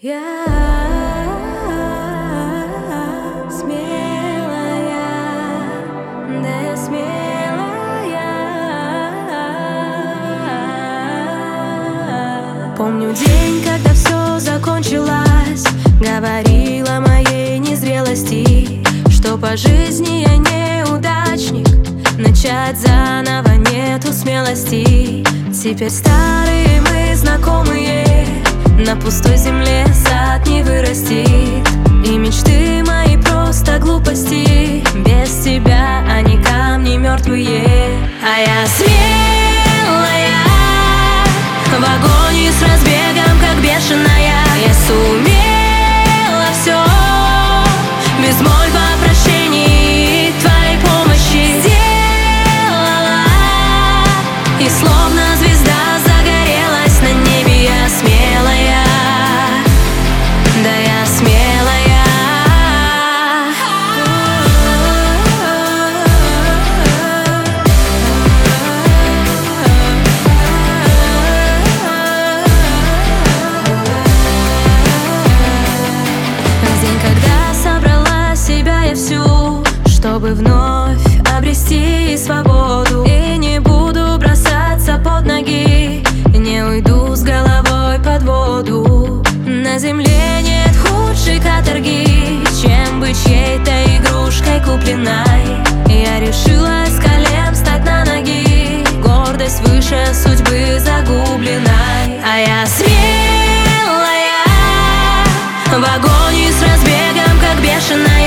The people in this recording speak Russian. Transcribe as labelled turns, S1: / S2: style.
S1: Я смелая, да я смелая. Помню день, когда все закончилось. Говорила моей незрелости, что по жизни я неудачник. Начать заново нету смелости. Теперь старые мы знакомые, на пустой земле сад не вырастет. И мечты мои просто глупости, без тебя они камни мертвые. А я смелая, в агонии с разбегом, как бешеная. Я сумела все, без мольбы о прощении, твоей помощи сделала. И словно звезда загорелась на небе. Я смелая, да я смелая. День, когда собрала себя я всю, чтобы вновь обрести свободу. И не буду бросаться под ноги, не уйду с головой под воду. На земле нет худшей каторги, чем быть чьей-то игрушкой купленной. Я решила с колен встать на ноги, гордость выше судьбы загубленной. А я смелая, в агонии с разбегом, как бешеная.